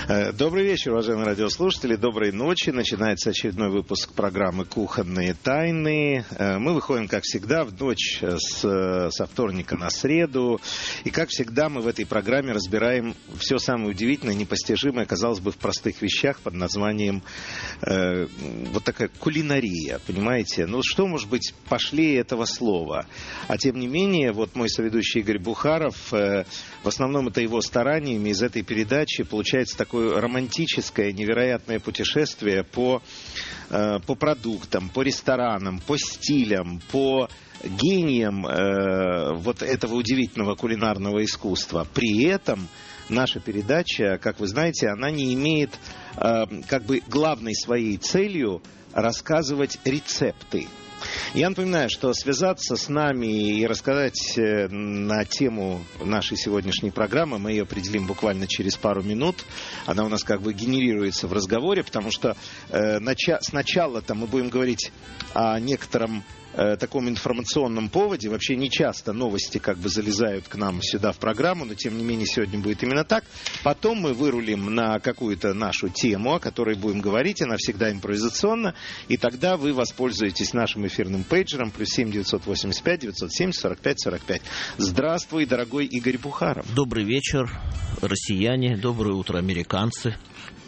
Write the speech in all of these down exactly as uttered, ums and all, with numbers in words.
Добрый вечер, уважаемые радиослушатели, доброй ночи. Начинается очередной выпуск программы «Кухонные тайны». Мы выходим, как всегда, в ночь с, со вторника на среду. И, как всегда, мы в этой программе разбираем все самое удивительное, непостижимое, казалось бы, в простых вещах под названием э, вот такая кулинария, понимаете? Ну, что может быть пошлее этого слова? А тем не менее, вот мой соведущий Игорь Бухаров, э, в основном это его стараниями из этой передачи получается такое романтическое, невероятное путешествие по, э, по продуктам, по ресторанам, по стилям, по гениям э, вот этого удивительного кулинарного искусства. При этом наша передача, как вы знаете, она не имеет э, как бы главной своей целью рассказывать рецепты. Я напоминаю, что связаться с нами и рассказать на тему нашей сегодняшней программы, мы ее определим буквально через пару минут. Она у нас как бы генерируется в разговоре, потому что э, нача- сначала-то мы будем говорить о некотором э, таком информационном поводе. Вообще не часто новости как бы залезают к нам сюда в программу, но тем не менее сегодня будет именно так. Потом мы вырулим на какую-то нашу тему, о которой будем говорить. Она всегда импровизационна. И тогда вы воспользуетесь нашим эфирным пейджером плюс семь девятьсот восемьдесят пять девятьсот семьдесят сорок пять сорок пять. Здравствуй, дорогой Игорь Бухаров. Добрый вечер, россияне. Доброе утро, американцы.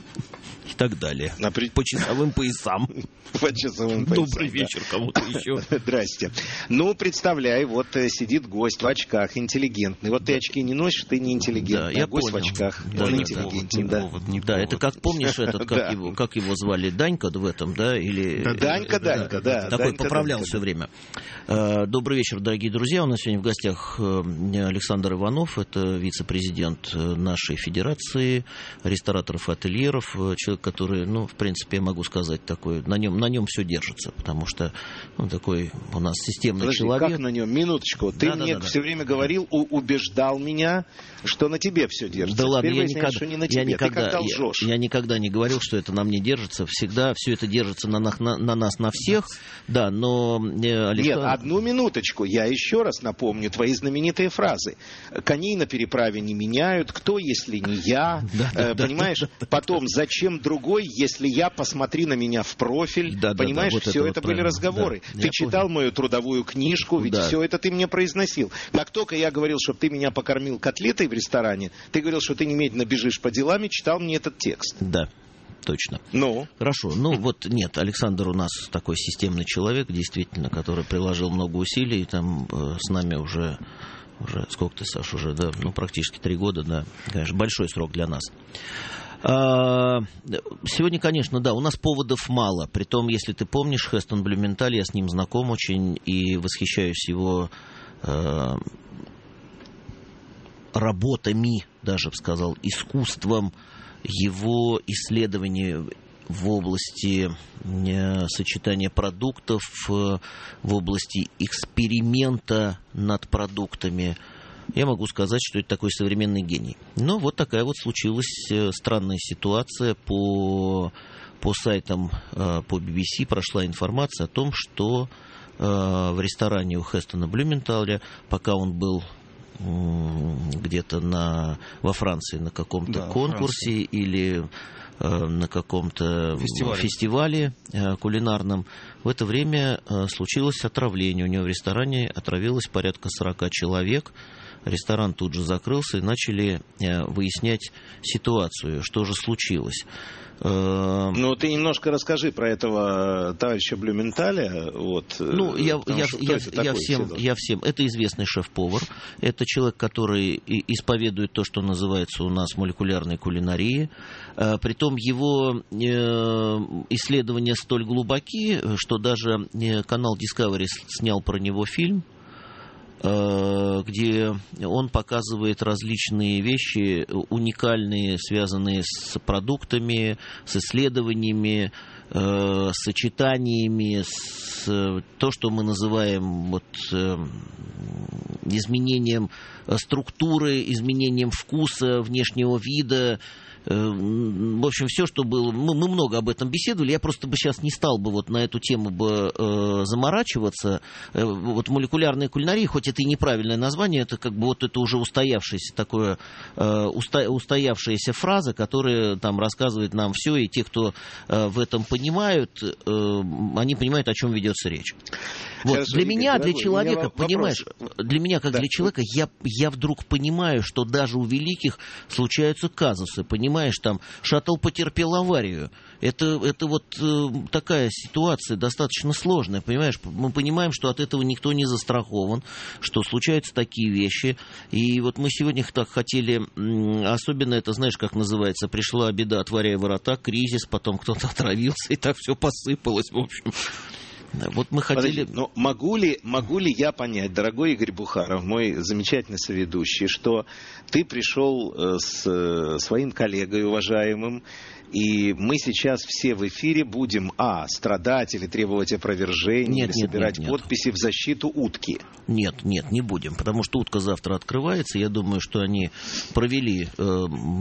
И так далее. На при... По часовым поясам. По часовым поясам. Добрый вечер кому-то еще. Здрасте. Ну, представляй, вот сидит гость в очках, интеллигентный. Вот ты очки не носишь, ты не интеллигентный. Да, я гость понял. в очках, да, он да, интеллигентен. Да, да, повод, не да это как, помнишь, этот, как, да. его, как его звали, Данька в этом, да? Или... Да, Данька, Данька, да. Такой Данька, поправлял Данька, все время. Добрый вечер, дорогие друзья. У нас сегодня в гостях Александр Иванов, это вице-президент нашей федерации рестораторов и ательеров. Человек, который, ну, в принципе, я могу сказать, такой, на нем, на нем все держится, потому что он такой у нас системный Подожди, человек. Как на нем? Минуточку. Ты да, мне да, да, все да. время говорил, у, убеждал меня, что на тебе все держится. Да ладно, Теперь я никогда, что не на я, тебе. никогда, Ты лжешь. я, я никогда не говорил, что это на мне держится. Всегда все это держится на, на, на нас, на всех. Да, но... Э, Александр... Нет, одну минуточку. Я еще раз напомню твои знаменитые фразы. Коней на переправе не меняют. Кто, если не я? Да, э, да, понимаешь? да, да, Потом, зачем другой, если я? Посмотри на меня в профиль. Да, да, понимаешь, да, вот все это, это вот были правильно. разговоры. Да, ты читал понял. мою трудовую книжку, ведь да. все это ты мне произносил. Как только я говорил, чтобы ты меня покормил котлетой в ресторане, ты говорил, что ты немедленно бежишь по делам и читал мне этот текст. Да. Точно. Ну? Хорошо. Ну, вот нет, Александр у нас такой системный человек, действительно, который приложил много усилий, там э, с нами уже, уже, сколько ты, Саш, уже, да, ну, практически три года, да, конечно, большой срок для нас. А, сегодня, конечно, да, у нас поводов мало, притом, если ты помнишь, Хестон Блюменталь, я с ним знаком очень и восхищаюсь его э, работами, даже бы сказал, искусством, его исследования в области э, сочетания продуктов, э, в области эксперимента над продуктами. Я могу сказать, что это такой современный гений. Но вот такая вот случилась э, странная ситуация. По, по сайтам, э, по би би си прошла информация о том, что э, в ресторане у Хестона Блюменталя, пока он был где-то на, во Франции на каком-то да, конкурсе или э, на каком-то фестивале, фестивале э, кулинарном, в это время э, случилось отравление. У него в ресторане отравилось порядка сорок человек. Ресторан тут же закрылся и начали э, выяснять ситуацию, что же случилось. Ну, ты немножко расскажи про этого товарища Блюменталя. Вот, ну, я, я, я, я, всем, я всем... Это известный шеф-повар. Это человек, который исповедует то, что называется у нас молекулярной кулинарией. Притом его исследования столь глубоки, что даже канал Discovery снял про него фильм, где он показывает различные вещи уникальные, связанные с продуктами, с исследованиями, с сочетаниями, с то, что мы называем вот, изменением структуры, изменением вкуса, внешнего вида. в общем, все, что было, мы, мы много об этом беседовали, я просто бы сейчас не стал бы вот на эту тему бы э, заморачиваться. Э, вот молекулярная кулинария, хоть это и неправильное название, это как бы вот это уже устоявшееся такое, э, уста, устоявшаяся фраза, которая там рассказывает нам все, и те, кто э, в этом понимают, э, они понимают, о чем ведется речь. Вот. Хорошо, для Игорь, меня, дорогой, для человека, вопрос. понимаешь, для меня, как да. для человека, я, я вдруг понимаю, что даже у великих случаются казусы, понимаешь, там, шаттл потерпел аварию. Это, это вот э, такая ситуация достаточно сложная, понимаешь? Мы понимаем, что от этого никто не застрахован, что случаются такие вещи. И вот мы сегодня так хотели, особенно это, знаешь, как называется, пришла беда, отворяя ворота, кризис, потом кто-то отравился, и так все посыпалось, в общем. Вот мы хотели... Подожди, но могу ли, могу ли я понять, дорогой Игорь Бухаров, мой замечательный соведущий, что ты пришел с своим коллегой уважаемым, и мы сейчас все в эфире будем, а, страдать или требовать опровержения, нет, или нет, собирать нет, нет. подписи в защиту утки? Нет, нет, не будем, потому что утка завтра открывается. Я думаю, что они провели э,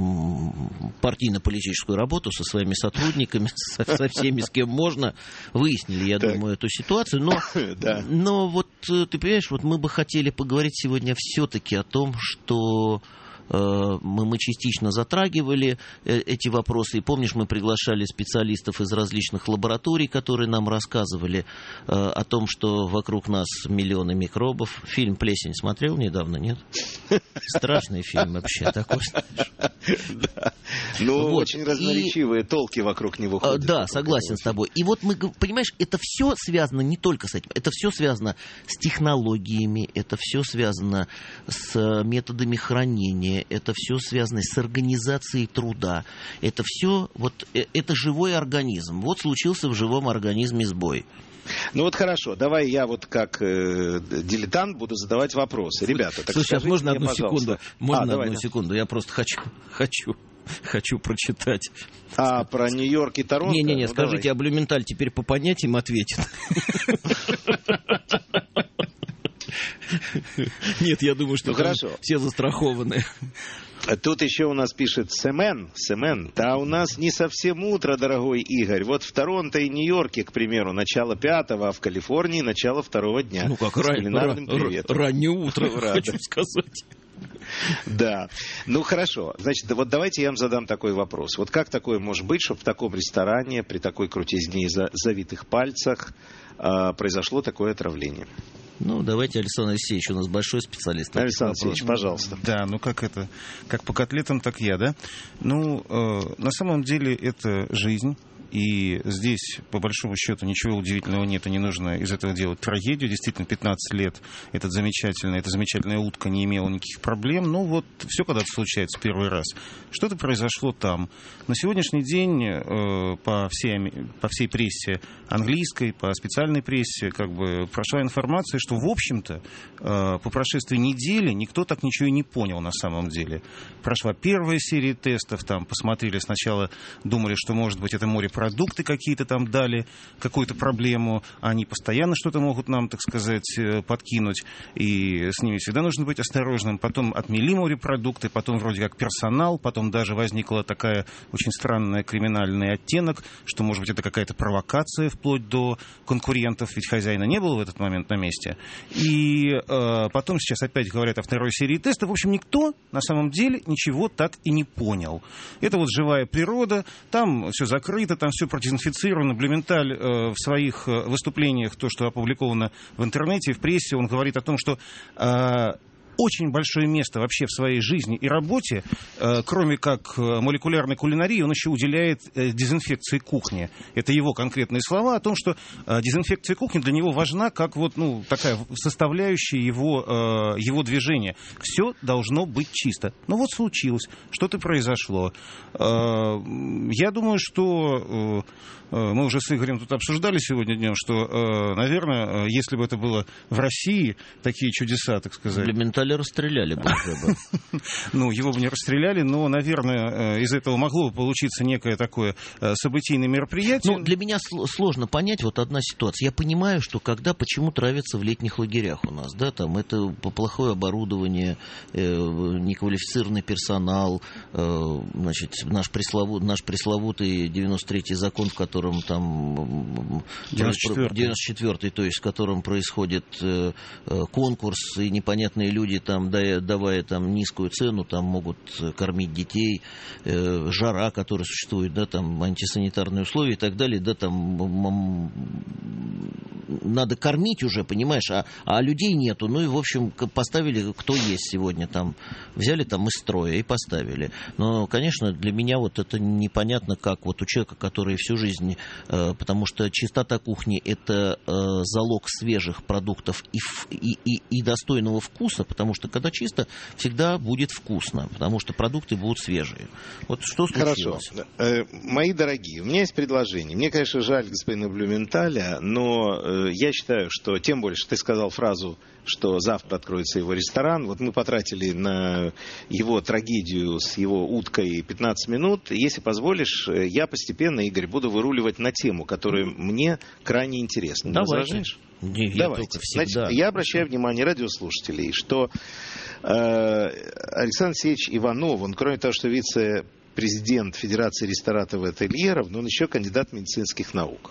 партийно-политическую работу со своими сотрудниками, со, со всеми, с кем можно, выяснили, я так. думаю, эту ситуацию. Но, да. но вот, ты понимаешь, вот мы бы хотели поговорить сегодня все-таки о том, что... Мы, мы частично затрагивали эти вопросы. И помнишь, мы приглашали специалистов из различных лабораторий, которые нам рассказывали о том, что вокруг нас миллионы микробов. Фильм «Плесень» смотрел недавно, нет? Страшный фильм вообще такой. Да. Ну, очень разноречивые толки вокруг него ходят. Да, согласен с тобой. И вот мы, понимаешь, это все связано не только с этим. Это все связано с технологиями, это все связано с методами хранения, это все связано с организацией труда. Это все, вот, это живой организм. Вот случился в живом организме сбой. Ну вот хорошо, давай я вот как э, дилетант буду задавать вопросы. Ребята, так Слушай, скажите можно мне, одну пожалуйста. секунду? Можно а, одну давай, секунду? Я просто хочу, хочу, хочу прочитать. А, про Нью-Йорк и Торонто? Не-не-не, ну, скажите, давай. а Блюменталь теперь по понятиям ответит? Нет, я думаю, что все застрахованы. Тут еще у нас пишет Семен, Семен, да у нас не совсем утро, дорогой Игорь. Вот в Торонто и Нью-Йорке, к примеру, начало пятого, а в Калифорнии начало второго дня. Ну как, ран, ран, раннее утро, хочу сказать. Да, ну хорошо. Значит, вот давайте я вам задам такой вопрос. Вот как такое может быть, чтобы в таком ресторане, при такой крутизне и завитых пальцах э, произошло такое отравление? Ну, давайте, Александр Алексеевич, у нас большой специалист. Александр Алексеевич, пожалуйста. Да, ну как это, как по котлетам, так я, да? Ну, э, на самом деле это жизнь. И здесь, по большому счету, ничего удивительного нет, и не нужно из этого делать трагедию. Действительно, пятнадцать лет этот замечательный, эта замечательная утка не имела никаких проблем. Ну вот, все когда-то случается первый раз. Что-то произошло там. На сегодняшний день э, по, всей, по всей прессе английской, по специальной прессе, как бы прошла информация, что, в общем-то, э, по прошествии недели никто так ничего и не понял на самом деле. Прошла первая серия тестов, там посмотрели сначала, думали, что, может быть, это море продукты какие-то там дали, какую-то проблему, они постоянно что-то могут нам, так сказать, подкинуть, и с ними всегда нужно быть осторожным. Потом отмели морепродукты, потом вроде как персонал, потом даже возникла такая очень странная криминальный оттенок, что, может быть, это какая-то провокация вплоть до конкурентов, ведь хозяина не было в этот момент на месте. И э, потом сейчас опять говорят о второй серии тестов. В общем, никто на самом деле ничего так и не понял. Это вот живая природа, там все закрыто, там все продезинфицировано. Блюменталь э, в своих выступлениях, то, что опубликовано в интернете, в прессе, он говорит о том, что э, очень большое место вообще в своей жизни и работе, э, кроме как молекулярной кулинарии, он еще уделяет э, дезинфекции кухни. Это его конкретные слова о том, что э, дезинфекция кухни для него важна как вот, ну, такая составляющая его, э, его движения. Все должно быть чисто. Ну вот случилось, что-то произошло. Э, я думаю, что... Э, мы уже с Игорем тут обсуждали сегодня днем, что, наверное, если бы это было в России, такие чудеса, так сказать... Блюменталь Сталли расстреляли бы уже бы. Ну, его бы не расстреляли, но, наверное, из этого могло бы получиться некое такое событийное мероприятие. Ну, для меня сложно понять вот одна ситуация. Я понимаю, что когда, почему травятся в летних лагерях у нас, да, там это плохое оборудование, неквалифицированный персонал, значит, наш пресловутый, наш пресловутый девяносто третий закон, в котором там... девяносто четвёртый, то есть в котором происходит конкурс, и непонятные люди, там, давая там низкую цену, там могут кормить детей, жара, которая существует, да, там антисанитарные условия и так далее, да, там надо кормить уже, понимаешь, а, а людей нету. Ну и, в общем, поставили, кто есть сегодня там, взяли там из строя и поставили. Но, конечно, для меня вот это непонятно, как вот у человека, который всю жизнь, э, потому что чистота кухни — это э, залог свежих продуктов и, и, и, и достойного вкуса, потому что когда чисто, всегда будет вкусно, потому что продукты будут свежие. Вот что случилось? Хорошо. Э, мои дорогие, у меня есть предложение. Мне, конечно, жаль господина Блюменталя, но э, я считаю, что, тем более, что ты сказал фразу, что завтра откроется его ресторан. Вот мы потратили на его трагедию с его уткой пятнадцать минут. Если позволишь, я постепенно, Игорь, буду выруливать на тему, которая мне крайне интересна. Давайте. Не, я Давайте. Значит, я обращаю внимание радиослушателей, что э, Александр Алексеевич Иванов, он, кроме того, что вице-президент Федерации рестораторов и ательеров, но он еще кандидат медицинских наук.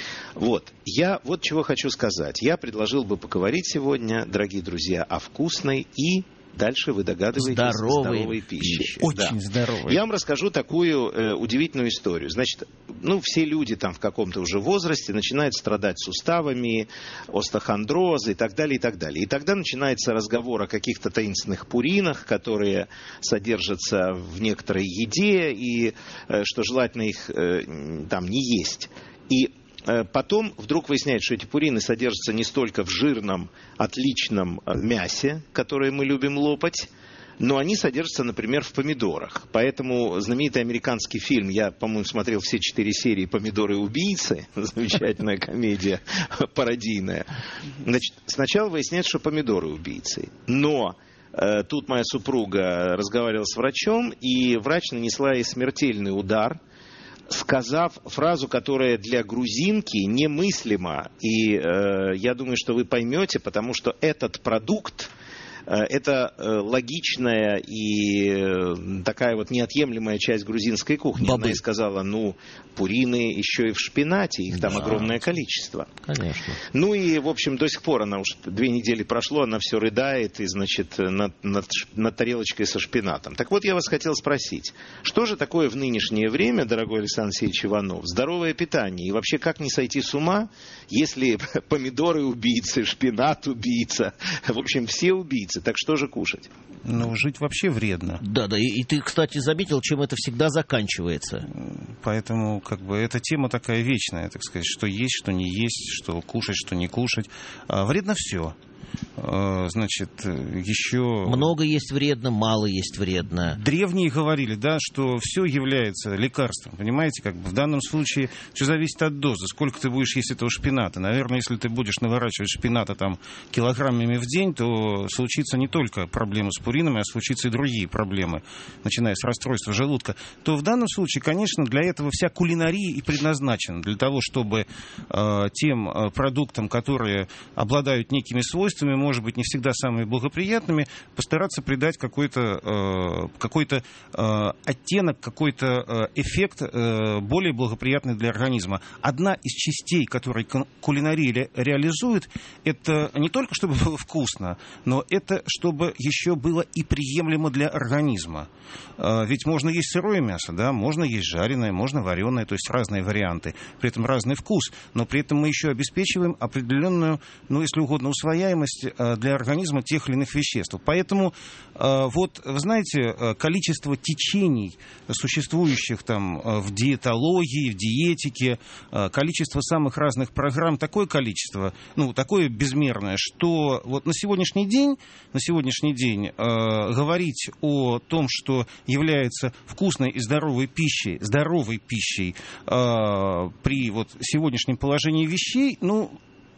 Вот, я вот чего хочу сказать. Я предложил бы поговорить сегодня, дорогие друзья, о вкусной и, дальше вы догадываетесь, здоровой, здоровой пище. Очень да. здоровой. Я вам расскажу такую э, удивительную историю. Значит, ну, все люди там в каком-то уже возрасте начинают страдать суставами, остеохондрозы и так далее, и так далее. И тогда начинается разговор о каких-то таинственных пуринах, которые содержатся в некоторой еде, и э, что желательно их э, там не есть. И потом вдруг выясняется, что эти пурины содержатся не столько в жирном, отличном мясе, которое мы любим лопать, но они содержатся, например, в помидорах. Поэтому знаменитый американский фильм, я, по-моему, смотрел все четыре серии «Помидоры-убийцы», замечательная комедия пародийная. Значит, сначала выясняется, что помидоры-убийцы, но... Тут моя супруга разговаривала с врачом, и врач нанесла ей смертельный удар, сказав фразу, которая для грузинки немыслима. И э, я думаю, что вы поймете, потому что этот продукт, э, это э, логичная и э, такая вот неотъемлемая часть грузинской кухни. Бобы. Она и сказала, ну, пурины еще и в шпинате, их там да. огромное количество. Конечно. Ну и, в общем, до сих пор, она уж две недели прошло, она все рыдает и, значит, над, над, над тарелочкой со шпинатом. Так вот, я вас хотел спросить, что же такое в нынешнее время, дорогой Александр Алексеевич Иванов, здоровое питание? И вообще, как не сойти с ума, если помидоры убийцы, шпинат убийца, в общем, все убийцы, так что же кушать? Ну, жить вообще вредно. Да, да, и, и ты, кстати, заметил, чем это всегда заканчивается. Поэтому, как бы, эта тема такая вечная, так сказать, что есть, что не есть, что кушать, что не кушать. А, вредно все. Значит, еще... Много есть вредно, мало есть вредно. Древние говорили, да, что все является лекарством, понимаете, как бы в данном случае все зависит от дозы, сколько ты будешь есть этого шпината. Наверное, если ты будешь наворачивать шпината там килограммами в день, то случится не только проблемы с пуринами, а случится и другие проблемы, начиная с расстройства желудка. То в данном случае, конечно, для этого вся кулинария и предназначена, для того, чтобы э, тем э, продуктам, которые обладают некими свойствами, может быть, не всегда самыми благоприятными, постараться придать какой-то, э, какой-то э, оттенок, какой-то э, эффект э, более благоприятный для организма. Одна из частей, которые кулинария ре- реализует, это не только чтобы было вкусно, но это чтобы еще было и приемлемо для организма. Э, ведь можно есть сырое мясо, да, можно есть жареное, можно вареное, то есть разные варианты, при этом разный вкус, но при этом мы еще обеспечиваем определенную, ну, если угодно, усвояемость для организма тех или иных веществ. Поэтому, вот, вы знаете, количество течений, существующих там в диетологии, в диетике, количество самых разных программ, такое количество, ну, такое безмерное, что вот на сегодняшний день, на сегодняшний день говорить о том, что является вкусной и здоровой пищей, здоровой пищей при вот сегодняшнем положении вещей, ну,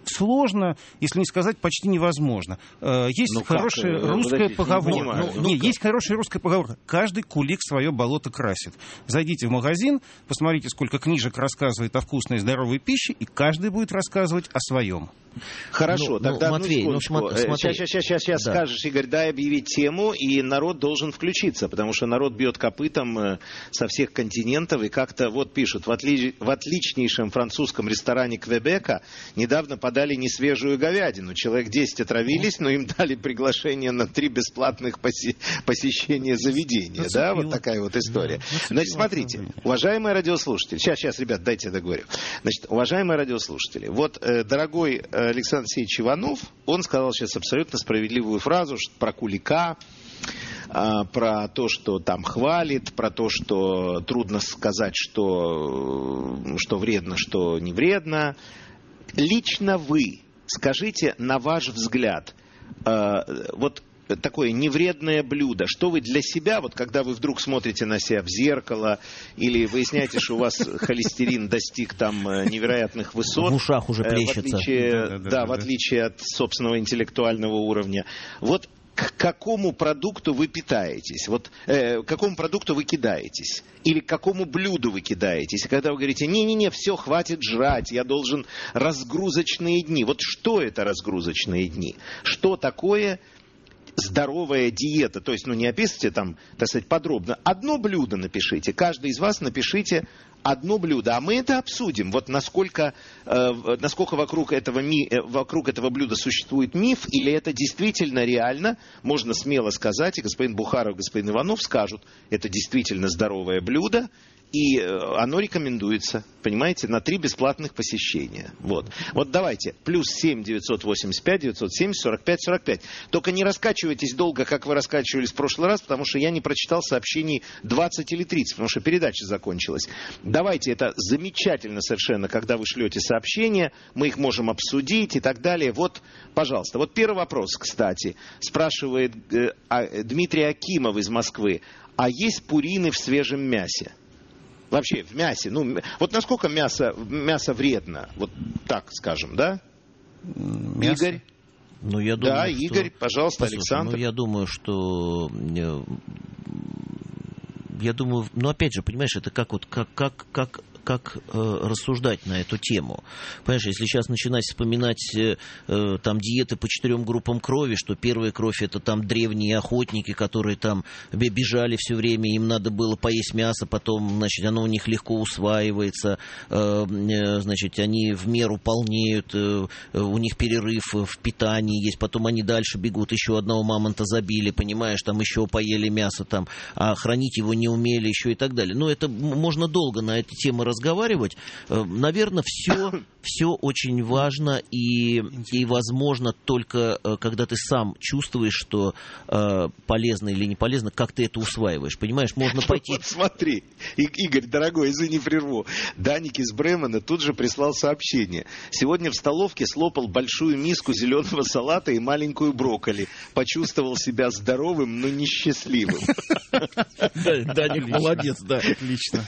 сложно, если не сказать почти невозможно. Есть ну, хорошая как? русская Подождите, поговорка. Не, ну, не, есть хорошая русская поговорка. Каждый кулик свое болото красит. Зайдите в магазин, посмотрите, сколько книжек рассказывает о вкусной и здоровой пище, и каждый будет рассказывать о своем. Хорошо, ну, тогда ну, Матвей, ну, ну, смотри, сейчас, сейчас, сейчас, сейчас да. скажешь, Игорь, дай объявить тему, и народ должен включиться, потому что народ бьет копытом со всех континентов, и как-то вот пишут, в, отли... в отличнейшем французском ресторане Квебека недавно подали несвежую говядину. Человек десять отравились, но им дали приглашение на три бесплатных поси... посещения заведения. Зацепило. Да, вот такая вот история. Да, Значит, смотрите, уважаемые радиослушатели, сейчас, сейчас, ребят, дайте я договорю. Значит, уважаемые радиослушатели, вот, э, дорогой Александр Алексеевич Иванов, он сказал сейчас абсолютно справедливую фразу про кулика, про то, что там хвалит, про то, что трудно сказать, что, что вредно, что не вредно. Лично вы скажите, на ваш взгляд, вот такое невредное блюдо, что вы для себя, вот когда вы вдруг смотрите на себя в зеркало или выясняете, что у вас холестерин достиг там невероятных высот, в ушах уже плещется, в отличие, да, да, да, да, в отличие от собственного интеллектуального уровня, вот к какому продукту вы питаетесь, вот э, к какому продукту вы кидаетесь, или к какому блюду вы кидаетесь, и когда вы говорите, не-не-не, все, хватит жрать, я должен разгрузочные дни, вот что это разгрузочные дни, что такое здоровая диета, то есть, ну, не описывайте там, так сказать, подробно. Одно блюдо напишите, каждый из вас напишите одно блюдо, а мы это обсудим. Вот насколько, э, насколько вокруг этого, ми, э, вокруг этого блюда существует миф, или это действительно реально, можно смело сказать, и господин Бухаров, господин Иванов скажут, это действительно здоровое блюдо, и оно рекомендуется, понимаете, на три бесплатных посещения. Вот, вот давайте, плюс семь девятьсот восемьдесят пять девятьсот семьдесят сорок пять сорок пять. Только не раскачивайтесь долго, как вы раскачивались в прошлый раз, потому что я не прочитал сообщений двадцать или тридцать, потому что передача закончилась. Давайте, это замечательно совершенно, когда вы шлете сообщения, мы их можем обсудить и так далее. Вот, пожалуйста. Вот первый вопрос, кстати, спрашивает э, а, Дмитрий Акимов из Москвы. А есть пурины в свежем мясе? Вообще, в мясе. Ну, вот насколько мясо, мясо вредно? Вот так скажем, да? Мясо? Игорь? Ну, я думаю, да, что... Игорь, пожалуйста, Послушай, Александр. Ну, я думаю, что... Я думаю, ну, опять же, понимаешь, это как вот, как, как, как, как э, рассуждать на эту тему. Понимаешь, если сейчас начинать вспоминать э, там диеты по четырем группам крови, что первая кровь — это там древние охотники, которые там бежали все время, им надо было поесть мясо, потом, значит, оно у них легко усваивается, э, э, значит, они в меру полнеют, э, у них перерыв в питании есть, потом они дальше бегут, еще одного мамонта забили, понимаешь, там еще поели мясо, там, а хранить его не умели еще и так далее. Но это можно долго на эти темы разговаривать. Наверное, все, все очень важно и, и возможно только когда ты сам чувствуешь, что э, полезно или не полезно, как ты это усваиваешь. Понимаешь, можно пойти... Вот смотри, Игорь, дорогой, извини, прерву. Даник из Бремена тут же прислал сообщение. Сегодня в столовке слопал большую миску зеленого салата и маленькую брокколи. Почувствовал себя здоровым, но несчастливым. Даник молодец, да. Отлично.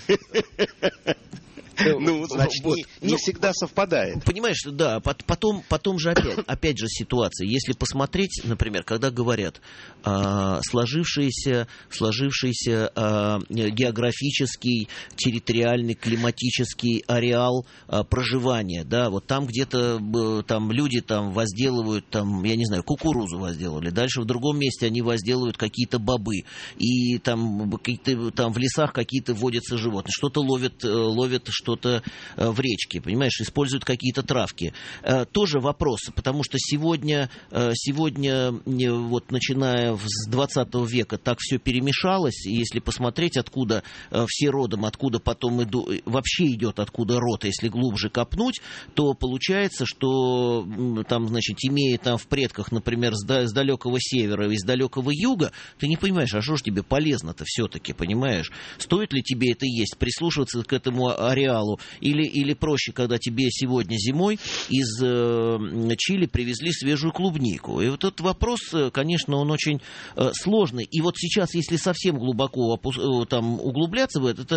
Ну, значит, вот. не, не ну, всегда совпадает. Понимаешь, да, потом, потом же опять, опять же ситуация. Если посмотреть, например, когда говорят э, сложившийся, сложившийся э, географический, территориальный, климатический ареал э, проживания, да, вот там где-то э, там люди там возделывают, там, я не знаю, кукурузу возделывали, дальше в другом месте они возделывают какие-то бобы, и там, какие-то, там в лесах какие-то водятся животные, что-то ловят, ловят что-то в речке, понимаешь, используют какие-то травки. Тоже вопрос, потому что сегодня, сегодня вот начиная с двадцатого века так все перемешалось, и если посмотреть, откуда все родом, откуда потом иду, вообще идет откуда род, если глубже копнуть, то получается, что там, значит, имея там в предках, например, с, с далекого севера и с далекого юга, ты не понимаешь, а что ж тебе полезно-то все-таки, понимаешь? Стоит ли тебе это есть, прислушиваться к этому ареалу, или или, или проще, когда тебе сегодня зимой из э, Чили привезли свежую клубнику. И вот этот вопрос, конечно, он очень э, сложный. И вот сейчас, если совсем глубоко опус... э, там, углубляться в это, это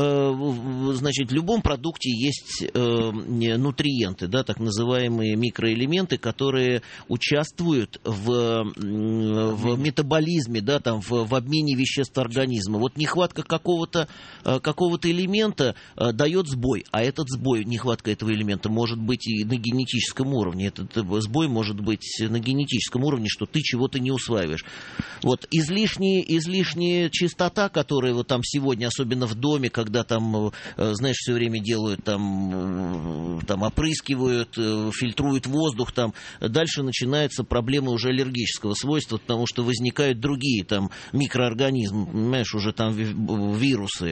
э, значит, в любом продукте есть э, нутриенты, да, так называемые микроэлементы, которые участвуют в, в метаболизме, да, там, в, в обмене веществ организма. Вот нехватка какого-то, какого-то элемента дает сбой, а этот сбой, нехватка этого элемента может быть и на генетическом уровне. Этот сбой может быть на генетическом уровне, что ты чего-то не усваиваешь. Вот излишняя, излишняя чистота, которая вот там сегодня, особенно в доме, когда там, знаешь, все время делают, там, там опрыскивают, фильтруют воздух, там, дальше начинается проблема уже аллергического свойства, потому что возникают другие там микроорганизмы, понимаешь, уже там вирусы.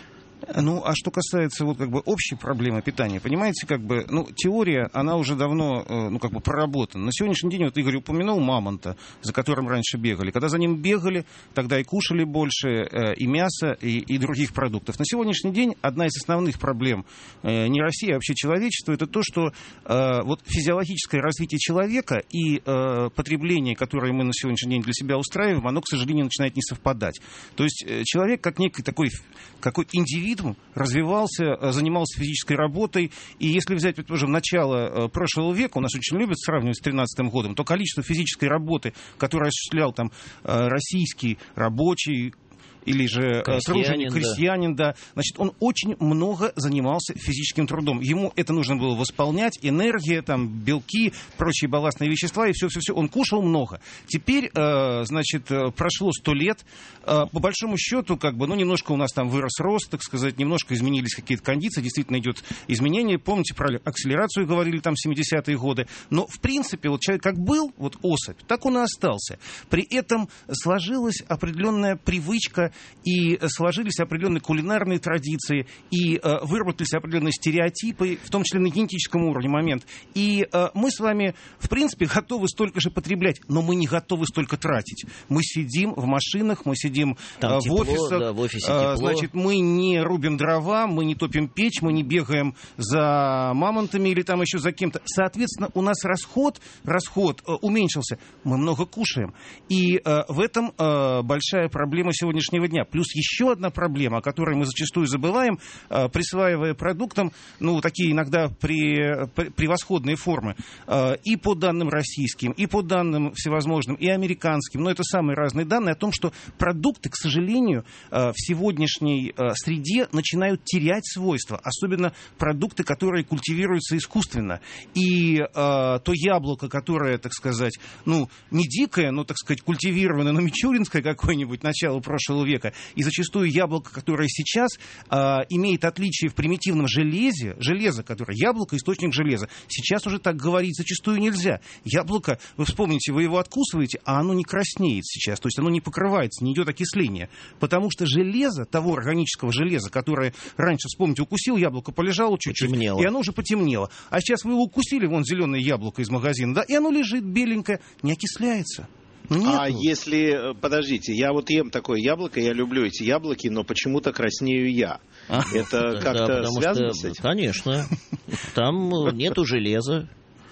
Ну, а что касается вот как бы общей проблемы питания, понимаете, как бы, ну, теория, она уже давно, ну, как бы проработана. На сегодняшний день, вот Игорь упомянул мамонта, за которым раньше бегали. Когда за ним бегали, тогда и кушали больше и мяса, и, и других продуктов. На сегодняшний день одна из основных проблем не России, а вообще человечества, это то, что э, вот физиологическое развитие человека и э, потребление, которое мы на сегодняшний день для себя устраиваем, оно, к сожалению, начинает не совпадать. То есть э, человек, как некий такой, какой индивид, развивался, занимался физической работой. И если взять, предположим, начало прошлого века, у нас очень любят сравнивать с тринадцатым годом, то количество физической работы, которое осуществлял там российский рабочий, или же труженик, крестьянин, да. да, значит, он очень много занимался физическим трудом. Ему это нужно было восполнять, энергия, там, белки, прочие балластные вещества, и все-все-все. Он кушал много. Теперь, э, значит, прошло сто лет, э, по большому счету, как бы, ну, немножко у нас там вырос рост, так сказать, немножко изменились какие-то кондиции, действительно идет изменение. Помните, про акселерацию говорили там в семидесятые годы. Но, в принципе, вот человек как был, вот особь, так он и остался. При этом сложилась определенная привычка и сложились определенные кулинарные традиции, и э, выработались определенные стереотипы, в том числе на генетическом уровне момент. И э, мы с вами, в принципе, готовы столько же потреблять, но мы не готовы столько тратить. Мы сидим в машинах, мы сидим э, тепло, в офисах, да, в офисе тепло. Э, значит, мы не рубим дрова, мы не топим печь, мы не бегаем за мамонтами или там еще за кем-то. Соответственно, у нас расход, расход э, уменьшился. Мы много кушаем. И э, в этом э, большая проблема сегодняшнего дня. Плюс еще одна проблема, о которой мы зачастую забываем, э, присваивая продуктам, ну, такие иногда при, при, превосходные формы. Э, и по данным российским, и по данным всевозможным, и американским, но это самые разные данные о том, что продукты, к сожалению, э, в сегодняшней э, среде начинают терять свойства. Особенно продукты, которые культивируются искусственно. И э, то яблоко, которое, так сказать, ну, не дикое, но, так сказать, культивированное, но мичуринское какое-нибудь, начало прошлого века, и зачастую яблоко, которое сейчас э, имеет отличие в примитивном железе, железо, которое яблоко, источник железа, сейчас уже так говорить зачастую нельзя. Яблоко, вы вспомните, вы его откусываете, а оно не краснеет сейчас, то есть оно не покрывается, не идет окисление, потому что железо, того органического железа, которое раньше, вспомните, укусил яблоко, полежало чуть-чуть, потемнело. И оно уже потемнело. А сейчас вы его укусили, вон зеленое яблоко из магазина, да, и оно лежит беленькое, не окисляется. Ну, а если, подождите, я вот ем такое яблоко, я люблю эти яблоки, но почему-то краснею я. А? Это как-то да, связано что, с этим? Конечно. Там нету железа.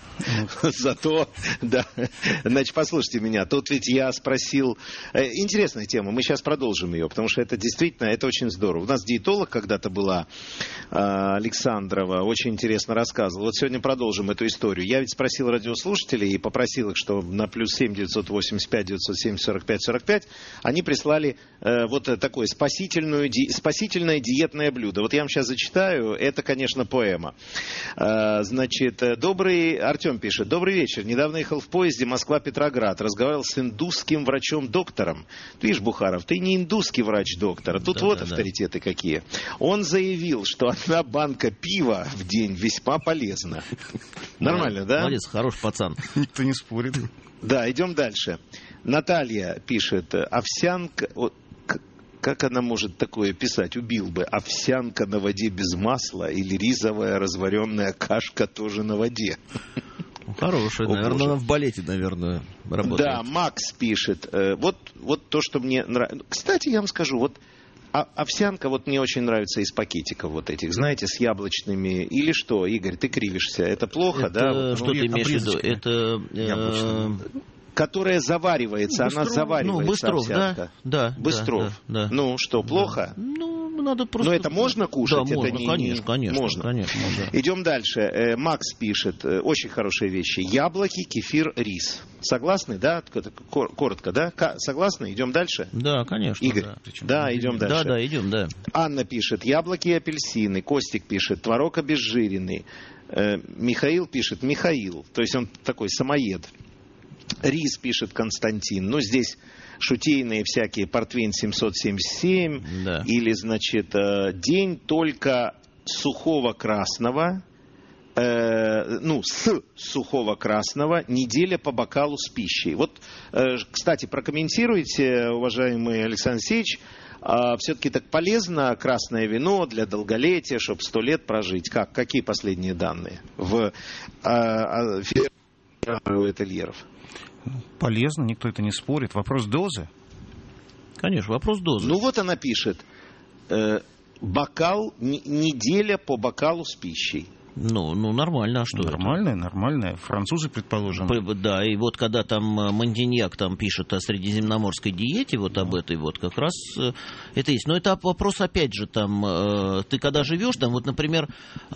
Зато, да, значит, послушайте меня, тут ведь я спросил, интересная тема, мы сейчас продолжим ее, потому что это действительно, это очень здорово. У нас диетолог когда-то была, Александрова, очень интересно рассказывала. Вот сегодня продолжим эту историю. Я ведь спросил радиослушателей и попросил их, что на плюс семь девятьсот восемьдесят пять девятьсот семьдесят сорок пять сорок пять они прислали вот такое спасительную, спасительное диетное блюдо. Вот я вам сейчас зачитаю, это, конечно, поэма. Значит, добрый Артем пишет. Добрый вечер. Недавно ехал в поезде Москва-Петроград. Разговаривал с индусским врачом-доктором. Ты видишь, Бухаров, ты не индусский врач-доктор. Тут да, вот да, авторитеты да. какие. Он заявил, что одна банка пива в день весьма полезна. Нормально, да? Молодец, хороший пацан. Никто не спорит. Да, идем дальше. Наталья пишет. Овсянка... Как она может такое писать? Убил бы. Овсянка на воде без масла или рисовая разваренная кашка тоже на воде. Хорошая, О, наверное, она в балете, наверное, работает. Да, Макс пишет. Вот, вот то, что мне нравится. Кстати, я вам скажу, вот А овсянка вот мне очень нравится из пакетиков вот этих, знаете, с яблочными. Или что, Игорь, ты кривишься? Это плохо, это, да? Вот, что ну, ты имеешь в виду? Это... Э, которая заваривается, Быстров, она заваривается, ну, Быстров, овсянка. Да, да. Быстров. Да, да. Ну, что, плохо? Да. Ну, надо просто... Но это можно кушать? Да, это можно, не, конечно, не... конечно. Можно. конечно да. Идем дальше. Э, Макс пишет, э, очень хорошие вещи. Яблоки, кефир, рис. Согласны, да? Коротко, да? Согласны? Идем дальше? Да, конечно. Игорь? Да, да идем дальше. Да, да, идем, да. Анна пишет, яблоки и апельсины. Костик пишет, творог обезжиренный. Э, Михаил пишет, Михаил. То есть он такой самоед. Рис пишет Константин. Ну, здесь шутейные всякие, портвейн семьсот семьдесят семь. Да. Или, значит, день только сухого красного. Э, ну, с сухого красного, неделя по бокалу с пищей. Вот, э, кстати, прокомментируйте, уважаемый Александр Алексеевич, э, все-таки так полезно красное вино для долголетия, чтобы сто лет прожить. Как? Какие последние данные в э, э, ательеров? Полезно, никто это не спорит. Вопрос дозы. Конечно, вопрос дозы. Ну вот она пишет, э, бокал, н- неделя по бокалу с пищей. Ну, ну, нормально, а что Нормальное, нормальное. Французы, предположим. Да, и вот когда там Мондиньяк там пишет о средиземноморской диете, вот об этой вот как раз это есть. Но это вопрос, опять же, там, ты когда живешь, там, вот, например,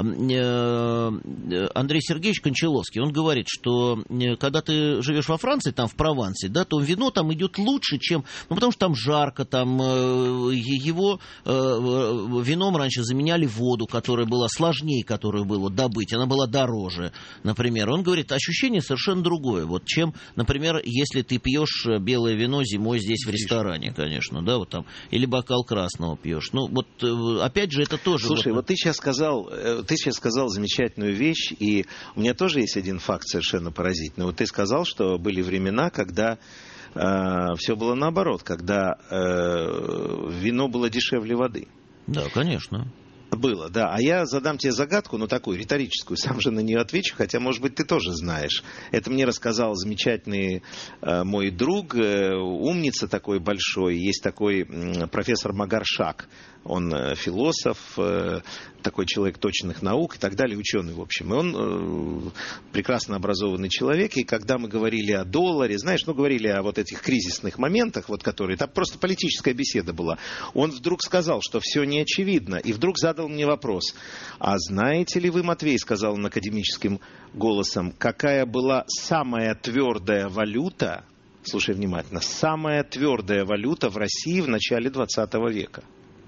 Андрей Сергеевич Кончаловский, он говорит, что когда ты живешь во Франции, там, в Провансе, да, то вино там идет лучше, чем, ну, потому что там жарко, там, его вином раньше заменяли воду, которая была сложнее, которую было добыть, она была дороже, например. Он говорит, ощущение совершенно другое, вот, чем, например, если ты пьешь белое вино зимой здесь в ресторане, конечно, да, вот там, или бокал красного пьешь. Ну, вот, опять же, это тоже... Слушай, вот, вот ты сейчас сказал, ты сейчас сказал замечательную вещь, и у меня тоже есть один факт совершенно поразительный. Вот ты сказал, что были времена, когда э, все было наоборот, когда э, вино было дешевле воды. Да, конечно. Было, да. А я задам тебе загадку, ну, такую риторическую, сам же на нее отвечу, хотя, может быть, ты тоже знаешь. Это мне рассказал замечательный э, мой друг, э, умница такой большой, есть такой э, профессор Магаршак. Он э, философ, э, такой человек точных наук и так далее, ученый, в общем. И он э, прекрасно образованный человек, и когда мы говорили о долларе, знаешь, ну, говорили о вот этих кризисных моментах, вот которые, там просто политическая беседа была, он вдруг сказал, что все не очевидно, и вдруг задал мне вопрос: а знаете ли вы, Матвей, сказал он академическим голосом, какая была самая твердая валюта, слушай внимательно, самая твердая валюта в России в начале двадцатого века?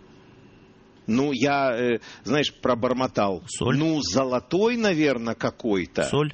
Ну, я, э, знаешь, пробормотал. Соль? Ну, золотой, наверное, какой-то. Соль?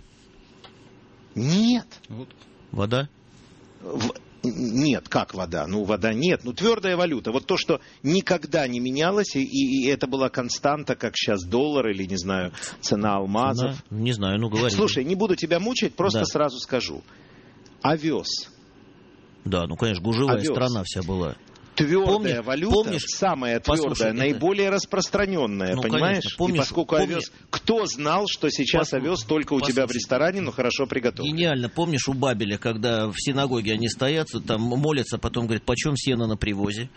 Нет. Вот. Вода? В... Нет, как вода? Ну, вода нет. Ну, твердая валюта. Вот то, что никогда не менялось, и, и это была константа, как сейчас доллар или, не знаю, цена алмазов. Цена? Не знаю, ну, говори. Слушай, не буду тебя мучить, просто Да. сразу скажу. Овес. Да, ну, конечно, гужевая Овес. страна вся была. Твердая Помнишь- валюта, помнишь- самая Послушай, твердая, это- наиболее распространенная, Ну, понимаешь? конечно. Помнишь- И поскольку помни- овес... Кто знал, что сейчас Послушай, овес только у тебя в послушай. ресторане, но хорошо приготовлен? Гениально. Помнишь у Бабеля, когда в синагоге они стоят, там молятся, потом говорят, почем сено на привозе?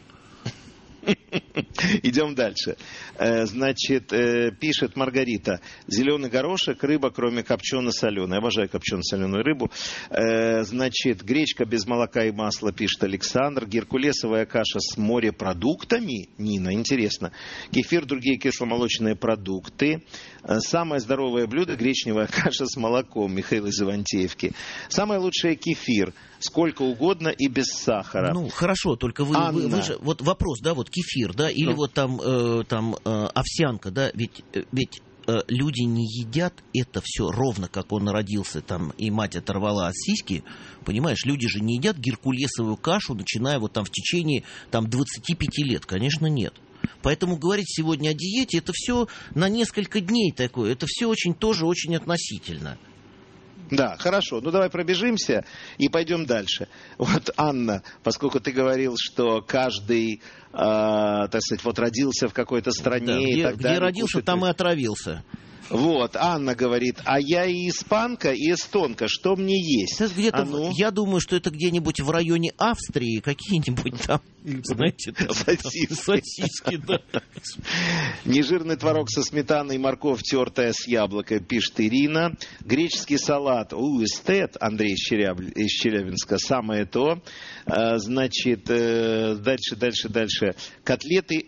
Идем дальше. Э, Значит, э, пишет Маргарита. Зеленый горошек, рыба, кроме копчено-соленой. Обожаю копчено-соленую рыбу. Э, Значит, гречка без молока и масла, пишет Александр. Геркулесовая каша с морепродуктами. Нина, интересно. Кефир, другие кисломолочные продукты. Э, Самое здоровое блюдо — гречневая каша с молоком. Михаил из Ивантеевки. Самое лучшее — кефир. Сколько угодно и без сахара. Ну, хорошо, только вы, вы, вы же... Вот вопрос, да, вот кефир, да, или Ну. вот там, э, там э, овсянка, да, ведь, э, ведь э, люди не едят это все ровно, как он родился, там, и мать оторвала от сиськи, понимаешь, люди же не едят геркулесовую кашу, начиная вот там в течение, там, двадцати пяти лет, конечно, нет. Поэтому говорить сегодня о диете, это все на несколько дней такое, это все очень тоже очень относительно. Да, хорошо. Ну, давай пробежимся и пойдем дальше. Вот, Анна, поскольку ты говорил, что каждый, э, так сказать, вот родился в какой-то стране Да, и где, так где далее. родился, кушает... там и отравился. Вот, Анна говорит, а я и испанка, и эстонка, что мне есть? Это где-то, а ну? Я думаю, что это где-нибудь в районе Австрии, какие-нибудь там, знаете, там, сосиски. сосиски, да. Нежирный творог со сметаной, морковь тертая с яблоком, пишет Ирина. Греческий салат, у, эстет, Андрей из, Челяб... из Челябинска, самое то. А, значит, дальше, дальше, дальше. Котлеты,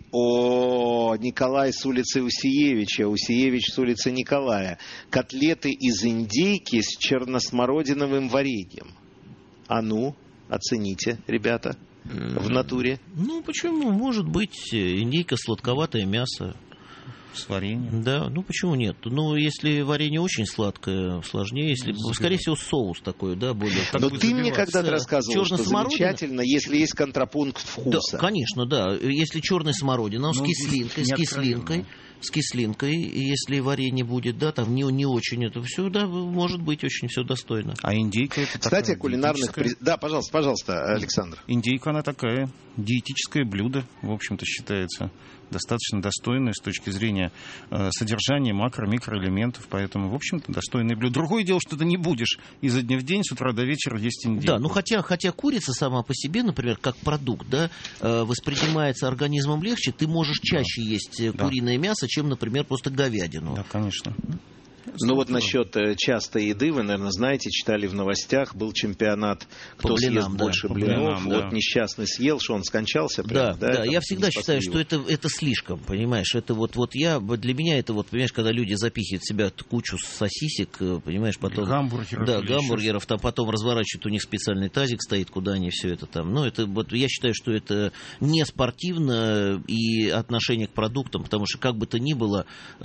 о, Николай с улицы Усиевича, Усиевич с улицы Николая. Котлеты из индейки с черносмородиновым вареньем. А ну, оцените, ребята, в натуре. Ну, почему? Может быть, индейка, сладковатое мясо. С вареньем? Да, ну почему нет? Ну, если варенье очень сладкое, сложнее, если, ну, скорее всего, соус такой, да, более... Но ты мне когда-то рассказывал, что смородина... замечательно, если есть контрапункт вкуса. Да, конечно, да. Если черная смородина, ну, с кислинкой, с кислинкой, с кислинкой, если варенье будет, да, там не, не очень это все, да, может быть очень все достойно. А индейка это Кстати, кулинарных... Диетическая... Да, пожалуйста, пожалуйста, Александр. Индейка, она такая диетическое блюдо, в общем-то, считается достаточно достойное с точки зрения э, содержания макро- микроэлементов, поэтому, в общем-то, достойное блюдо. Другое дело, что ты не будешь изо дня в день, с утра до вечера есть индейку. Да, ну хотя, хотя курица сама по себе, например, как продукт, да, э, воспринимается организмом легче, ты можешь чаще да. есть да. куриное мясо, чем, например, просто говядину. Да, конечно. Ну вот насчет частой еды, вы, наверное, знаете, читали в новостях, был чемпионат, кто блинам, съест да, больше блинов. Блинам, вот да. несчастный съел, что он скончался. Прям, да, да, да. Я всегда считаю, что это, это слишком, понимаешь, это вот, вот я, для меня это вот, понимаешь, когда люди запихивают в себя кучу сосисек, понимаешь, потом... Гамбургеров. Да, гамбургеров, там потом разворачивают, у них специальный тазик стоит, куда они все это там, ну, это вот, я считаю, что это не спортивно и отношение к продуктам, потому что как бы то ни было, э,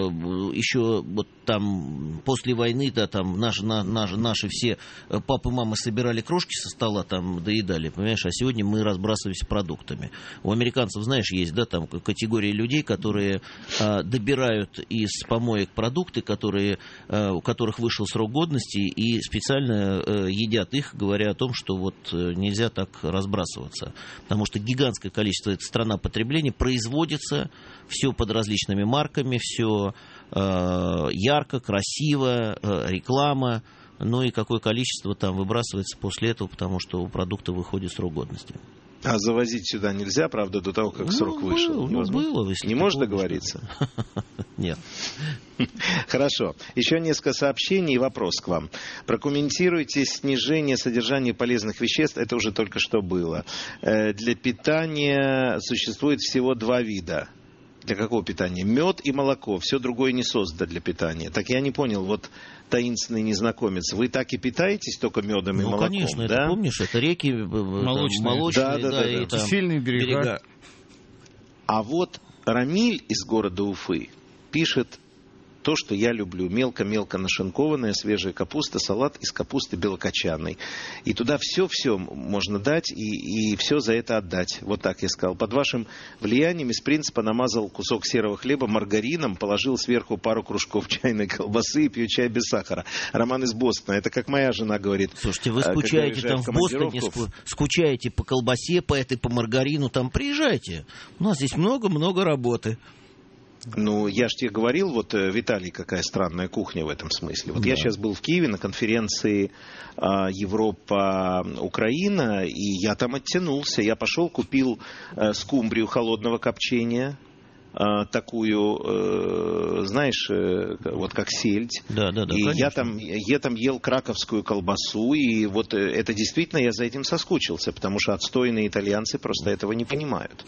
еще вот там после войны, да, там наши, на, наши, наши все папы, мамы собирали крошки со стола, там доедали, понимаешь, а сегодня мы разбрасываемся продуктами. У американцев, знаешь, есть, да, там категория людей, которые а, добирают из помоек продукты, которые, а, у которых вышел срок годности, и специально а, едят их, говоря о том, что вот нельзя так разбрасываться, потому что гигантское количество, это страна потребления, производится все под различными марками, все э, ярко, красиво, э, реклама, ну и какое количество там выбрасывается после этого, потому что у продукта выходит срок годности. А завозить сюда нельзя, правда, до того, как ну, срок был, вышел? Ну, было, если не можешь договориться? Нет. Хорошо. Еще несколько сообщений и вопрос к вам. Прокомментируйте снижение содержания полезных веществ. Это уже только что было. Для питания существует всего два вида. Для какого питания? Мед и молоко. Все другое не создано для питания. Так я не понял, вот таинственный незнакомец, вы так и питаетесь только медом ну, и молоком? Ну, конечно, да? это помнишь, это реки молочные, там, молочные да, да, да, да, и да. Кисельные берега. берега. А вот Рамиль из города Уфы пишет то, что я люблю. Мелко-мелко нашинкованная свежая капуста, салат из капусты белокочанной. И туда все-все можно дать и, и все за это отдать. Вот так я сказал. Под вашим влиянием из принципа намазал кусок серого хлеба маргарином, положил сверху пару кружков чайной колбасы и пью чай без сахара. Роман из Бостона. Это как моя жена говорит. Слушайте, вы скучаете там в Бостоне, скучаете по колбасе, по этой, по маргарину, там приезжайте. У нас здесь много-много работы. Ну, я же тебе говорил, вот, Виталий, какая странная кухня в этом смысле. Вот да. Я сейчас был в Киеве на конференции а, Европа-Украина, и я там оттянулся. Я пошел, купил а, скумбрию холодного копчения, а, такую, а, знаешь, а, вот как сельдь. Да, да, да, и конечно. я там, я там ел краковскую колбасу, и вот это действительно, я за этим соскучился, потому что отстойные итальянцы просто этого не понимают.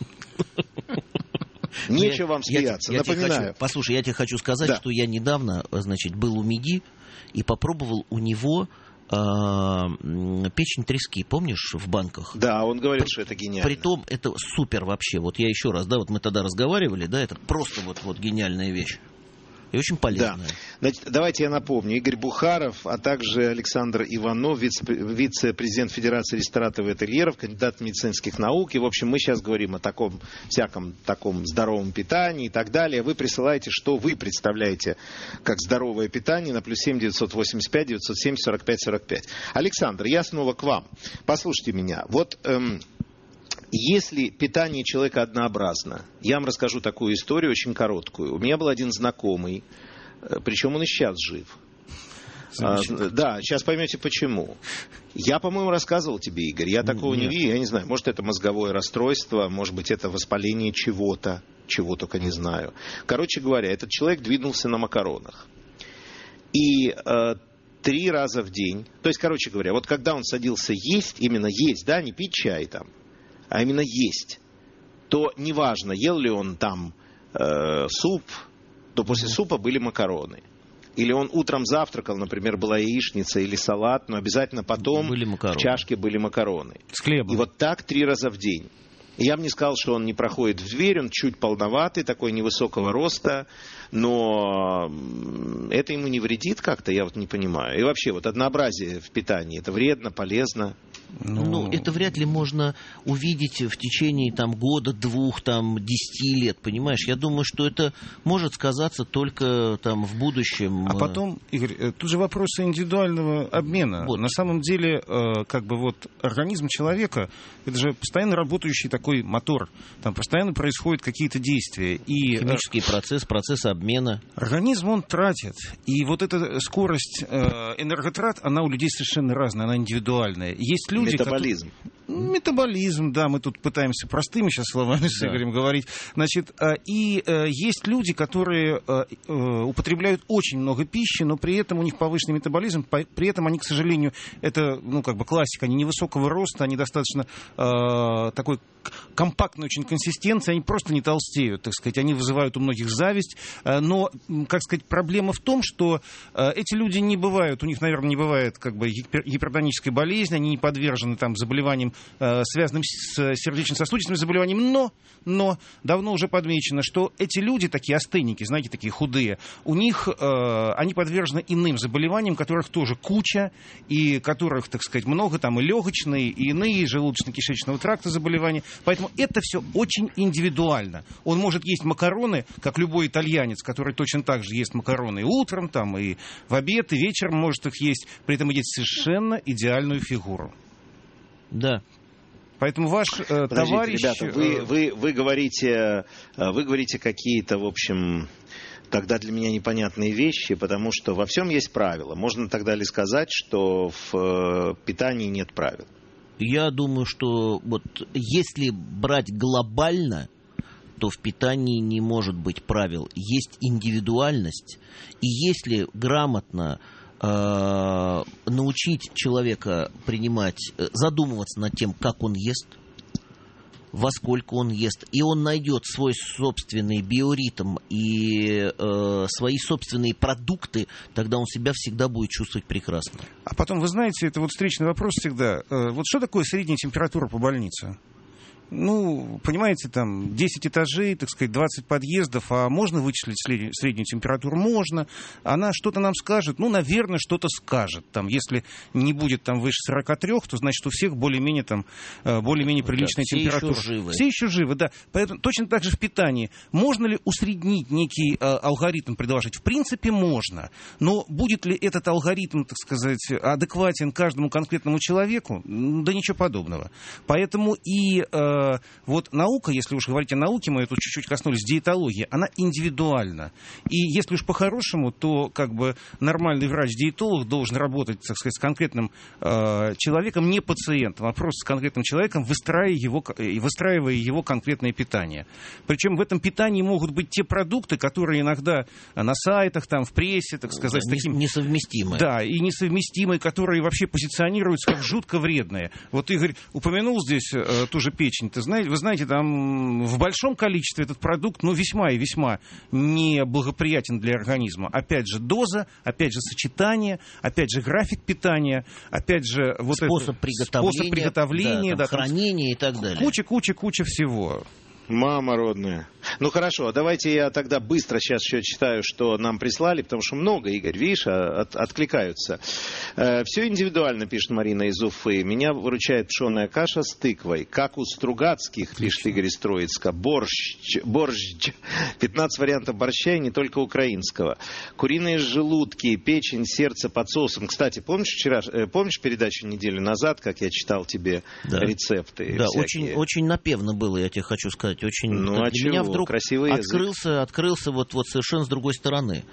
Нечего я, вам смеяться, я, я напоминаю. Хочу, послушай, я тебе хочу сказать, да. что я недавно, значит, был у Миги и попробовал у него э, печень трески, помнишь, в банках? Да, он говорит, При, что это гениально. Притом это супер вообще. Вот я еще раз, да, вот мы тогда разговаривали, да, это просто вот, вот гениальная вещь. И очень полезная. Да. Значит, давайте я напомню. Игорь Бухаров, а также Александр Иванов, вице-президент Федерации рестораторов и ательеров, кандидат медицинских наук. И, в общем, мы сейчас говорим о таком, всяком таком здоровом питании и так далее. Вы присылаете, что вы представляете как здоровое питание на плюс семь девятьсот восемьдесят пять девятьсот семь сорок пять сорок пять. Александр, я снова к вам. Послушайте меня. Вот... Эм, Если питание человека однообразно, я вам расскажу такую историю, очень короткую. У меня был один знакомый, Причем он и сейчас жив. А, да, сейчас поймете почему. Я, по-моему, рассказывал тебе, Игорь, я такого Нет. не вижу, я не знаю, может, это мозговое расстройство, может быть, это воспаление чего-то, чего только не знаю. Короче говоря, этот человек двинулся на макаронах. И э, три раза в день, то есть, короче говоря, вот когда он садился есть, именно есть, да, не пить чай там, а именно есть, то неважно, ел ли он там э, суп, то после супа были макароны. Или он утром завтракал, например, была яичница или салат, но обязательно потом в чашке были макароны. С хлебом. И вот так три раза в день. И я бы не сказал, что он не проходит в дверь, он чуть полноватый, такой невысокого роста, но это ему не вредит как-то, я вот не понимаю. И вообще, вот однообразие в питании, это вредно, полезно? Ну, ну, это вряд ли можно увидеть в течение там, года, двух, там, десяти лет, понимаешь? Я думаю, что это может сказаться только там, в будущем. А потом, Игорь, тут же вопросы индивидуального обмена. Вот. На самом деле, как бы вот организм человека, это же постоянно работающий такой мотор. Там постоянно происходят какие-то действия. И химический процесс, процесс обмена. Организм он тратит. И вот эта скорость энерготрат, она у людей совершенно разная, она индивидуальная. Есть люди, Метаболизм. Которые... Метаболизм, да, мы тут пытаемся простыми сейчас словами с Игорем да. говорить. Значит, и есть люди, которые употребляют очень много пищи, но при этом у них повышенный метаболизм, при этом они, к сожалению, это, ну, как бы классика, они невысокого роста, они достаточно э, такой компактной очень консистенции, они просто не толстеют, так сказать, они вызывают у многих зависть, но, как сказать, проблема в том, что эти люди не бывают, у них, наверное, не бывает как бы гипертонической болезни, они не подвержены там заболеваниям, связанным с сердечно-сосудистыми заболеваниями, но, но давно уже подмечено, что эти люди, такие астеники, знаете, такие худые, у них, они подвержены иным заболеваниям, которых тоже куча, и которых, так сказать, много, там и легочные, и иные желудочно-кишечного тракта заболевания. Поэтому это все очень индивидуально. Он может есть макароны, как любой итальянец, который точно так же ест макароны и утром, там, и в обед, и вечером может их есть, при этом иметь совершенно идеальную фигуру. Да. Поэтому ваш э, товарищ... Ребята, вы, вы, вы говорите, вы говорите какие-то, в общем... Тогда для меня непонятные вещи, потому что во всем есть правила. Можно тогда ли сказать, что в питании нет правил? Я думаю, что вот если брать глобально, то в питании не может быть правил. Есть индивидуальность. И если грамотно э, научить человека принимать, задумываться над тем, как он ест, во сколько он ест, и он найдет свой собственный биоритм и э, свои собственные продукты, тогда он себя всегда будет чувствовать прекрасно. А потом, вы знаете, это вот встречный вопрос всегда. Э, вот что такое средняя температура по больнице? Ну, понимаете, там десять этажей, так сказать, двадцать подъездов, а можно вычислить среднюю, среднюю температуру? Можно. Она что-то нам скажет? Ну, наверное, что-то скажет. Там, если не будет там выше сорока трёх, то значит у всех более-менее там более-менее приличная да, все температура. Еще живы. Все еще живы, да. Поэтому точно так же в питании. Можно ли усреднить некий э, алгоритм предложить? В принципе, можно. Но будет ли этот алгоритм, так сказать, адекватен каждому конкретному человеку? Да ничего подобного. Поэтому и... Э, Вот наука, если уж говорить о науке, мы тут чуть-чуть коснулись диетологии, она индивидуальна. И если уж по-хорошему, то как бы нормальный врач-диетолог должен работать, так сказать, с конкретным э, человеком, не пациентом, а просто с конкретным человеком, выстраивая его, выстраивая его конкретное питание. Причем в этом питании могут быть те продукты, которые иногда на сайтах, там, в прессе, так сказать, да, таким... несовместимые. Да, и несовместимые, которые вообще позиционируются как жутко вредные. Вот Игорь упомянул здесь э, ту же печень. Знаете, вы знаете, там в большом количестве этот продукт, ну, весьма и весьма неблагоприятен для организма. Опять же, доза, опять же, сочетание, опять же, график питания, опять же, вот способ это, приготовления, способ приготовления да, да, хранения и так далее. Куча-куча-куча всего. Мама родная. Ну хорошо, давайте я тогда быстро сейчас еще читаю, что нам прислали, потому что много, Игорь, видишь, от, откликаются. Э, все индивидуально, пишет Марина из Уфы. Меня выручает пшеная каша с тыквой. Как у Стругацких, пишет Игорь из Троицка. Борщ, борщ. пятнадцать вариантов борща, и не только украинского. Куриные желудки, печень, сердце под соусом. Кстати, помнишь вчера, э, помнишь передачу неделю назад, как я читал тебе да. рецепты? Да, очень, очень напевно было, я тебе хочу сказать. Очень, ну, а для чего? меня вдруг Красивый открылся, открылся вот, вот совершенно с другой стороны.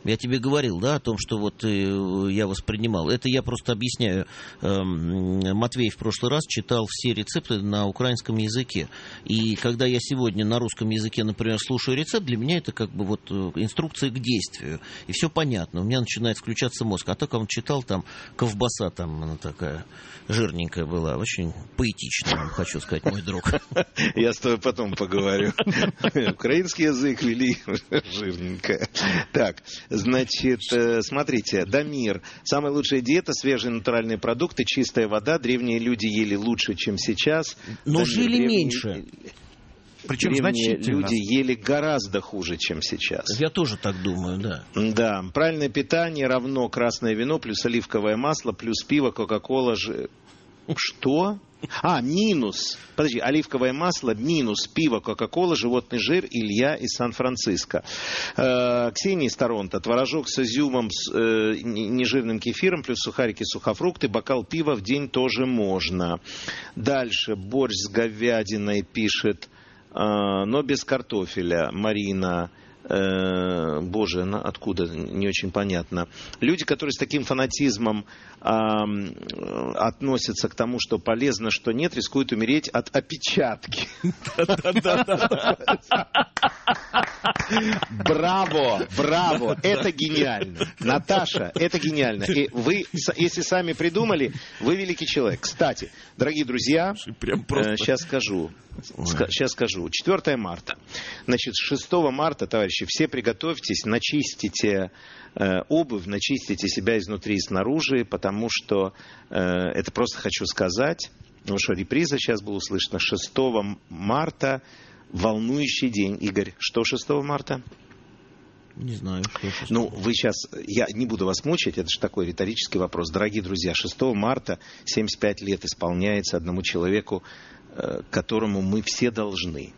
Я тебе говорил, да, о том, что вот э, я воспринимал. Это я просто объясняю. Э, Матвей в прошлый раз читал все рецепты на украинском языке. И когда я сегодня на русском языке, например, слушаю рецепт, для меня это как бы вот инструкция к действию. И все понятно. У меня начинает включаться мозг. А так он читал, там, ковбаса там, она такая жирненькая была. Очень поэтичная, хочу сказать, мой друг. Я с тобой потом поговорю. Украинский язык вели жирненькая. Так, значит, смотрите, Дамир. Самая лучшая диета, свежие натуральные продукты, чистая вода. Древние люди ели лучше, чем сейчас. Но Дамир, жили древние... меньше. Причем Древние значительно. люди ели гораздо хуже, чем сейчас. Я тоже так думаю, да. Да, правильное питание равно красное вино плюс оливковое масло плюс пиво, кока-кола. Ж... Что? А, минус. Подожди, оливковое масло, минус пиво, кока-кола, животный жир, Илья из Сан-Франциско. Э, Ксения из Торонто. Творожок с изюмом, с э, нежирным кефиром, плюс сухарики, сухофрукты, бокал пива в день тоже можно. Дальше. Борщ с говядиной пишет, э, но без картофеля. Марина. Э, боже, откуда, не очень понятно. Люди, которые с таким фанатизмом э, относятся к тому, что полезно, что нет, рискуют умереть от опечатки. Браво, браво, это гениально. Наташа, это гениально. И вы, если сами придумали, вы великий человек. Кстати, дорогие друзья, сейчас скажу. Сейчас скажу. четвёртого марта. Значит, с шестого марта, товарищи, все приготовьтесь, начистите э, обувь, начистите себя изнутри и снаружи, потому что э, это просто хочу сказать, потому что реприза сейчас была услышана. шестого марта волнующий день. Игорь, что шестого марта? Не знаю, что шестого. Ну, вы сейчас, я не буду вас мучить, это же такой риторический вопрос. Дорогие друзья, шестого марта семьдесят пять лет исполняется одному человеку, которому мы все должны.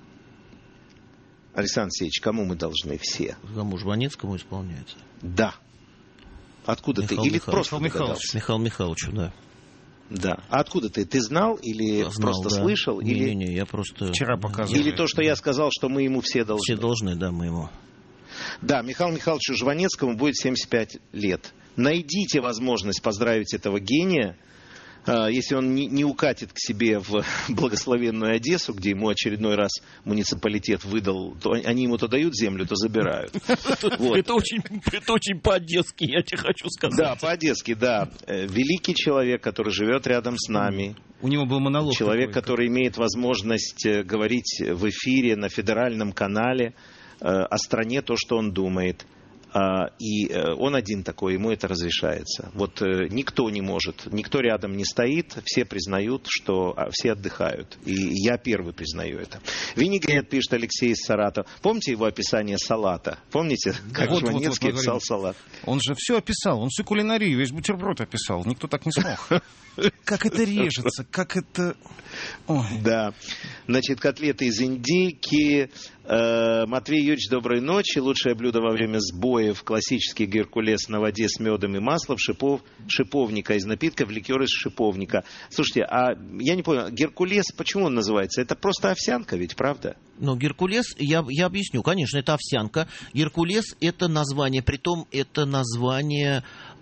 Александр Алексеевич, кому мы должны все? Кому? Жванецкому исполняется? Да. Откуда Михаил ты? Или Михайлович. просто догадался? Михаил Михайловичу, да. Да. А откуда ты? Ты знал или Знал, просто да. слышал? Не, или... не, не, я просто... Вчера показывали. Или то, что я сказал, что мы ему все должны? Все должны, да, мы ему. Да, Михаилу Михайловичу Жванецкому будет семьдесят пять лет. Найдите возможность поздравить этого гения. Если он не, не укатит к себе в благословенную Одессу, где ему очередной раз муниципалитет выдал, то они ему то дают землю, то забирают. Это очень по-одесски, я тебе хочу сказать. Да, по-одесски, да. Великий человек, который живет рядом с нами. У него был монолог. Человек, который имеет возможность говорить в эфире на федеральном канале о стране то, что он думает. И он один такой, ему это разрешается. Вот никто не может, никто рядом не стоит, все признают, что все отдыхают. И я первый признаю это. Винегрет, пишет Алексей из Саратова. Помните его описание салата? Помните, как вот, Жванецкий вот, вот, писал салат? Он же все описал, он всю кулинарию, весь бутерброд описал. Никто так не смог. Как это режется, как это... Ой. Да. Значит, котлеты из индейки. Матвей Юрьевич, доброй ночи. Лучшее блюдо во время сбоев — классический геркулес на воде с медом и маслом, шипов, шиповника из напитков, ликер из шиповника. Слушайте, а я не понял, геркулес, почему он называется? Это просто овсянка ведь, правда? Ну, Геркулес, я, я объясню, конечно, это овсянка. Геркулес — это название, притом это название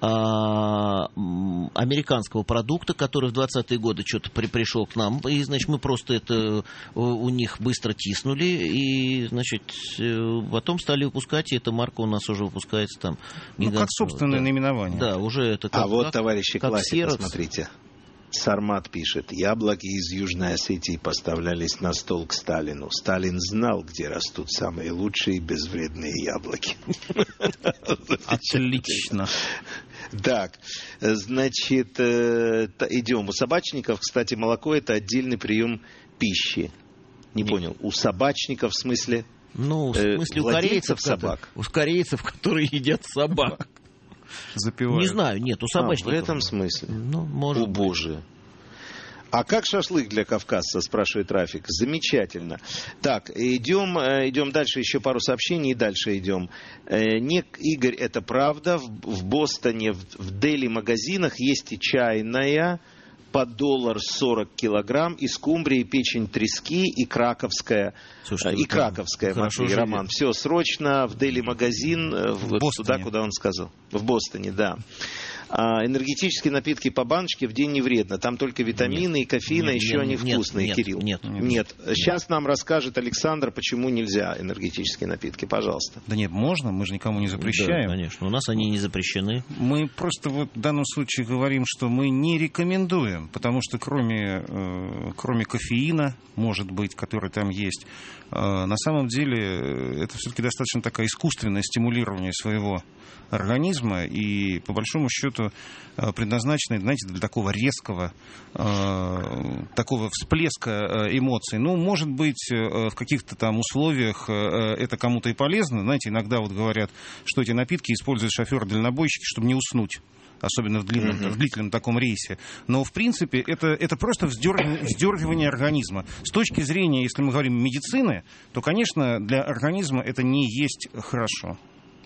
а, американского продукта, который в двадцатые годы что-то при, пришел к нам. И, значит, мы просто это у них быстро тиснули. И, значит, потом стали выпускать, и эта марка у нас уже выпускается там. Ну, как собственное да. наименование. Да, уже это как, А вот, как, товарищи как классика, Xerox. смотрите. Сармат пишет: яблоки из Южной Осетии поставлялись на стол к Сталину. Сталин знал, где растут самые лучшие безвредные яблоки. Отлично. Так, значит, идем. У собачников, кстати, молоко — это отдельный прием пищи. Не понял. У собачников в смысле? Ну, в смысле, у корейцев собак. У корейцев, которые едят собак. Запивают. Не знаю, нет, у собачников. А, в этом смысле? Ну, может. О, боже. А как шашлык для кавказца, спрашивает Рафик. Замечательно. Так, идем, идем дальше, еще пару сообщений, и дальше идем. Не, Игорь, это правда. В, в Бостоне, в, в Дели магазинах есть и чайная, по доллар сорок килограмм, и скумбрия, и печень трески, и краковская. Слушайте, и краковская, Матвей, Роман. Все, срочно в Дели-магазин, в туда, куда он сказал. В Бостоне, да. А энергетические напитки по баночке в день не вредно. Там только витамины нет, и кофеин, нет, еще нет, они вкусные, нет, Кирилл. Нет, нет, нет. Сейчас нам расскажет Александр, почему нельзя энергетические напитки. Пожалуйста. Да нет, можно, мы же никому не запрещаем. Да, конечно, у нас они не запрещены. Мы просто вот в данном случае говорим, что мы не рекомендуем, потому что кроме, э, кроме кофеина, может быть, который там есть, э, на самом деле это все-таки достаточно такое искусственное стимулирование своего организма и, по большому счету, предназначены, знаете, для такого резкого, э, такого всплеска эмоций. Ну, может быть, в каких-то там условиях это кому-то и полезно. Знаете, иногда вот говорят, что эти напитки используют шоферы-дальнобойщики, чтобы не уснуть. Особенно в длинном, uh-huh. в длительном таком рейсе. Но, в принципе, это, это просто вздергивание, вздергивание организма. С точки зрения, если мы говорим медицины, то, конечно, для организма это не есть хорошо.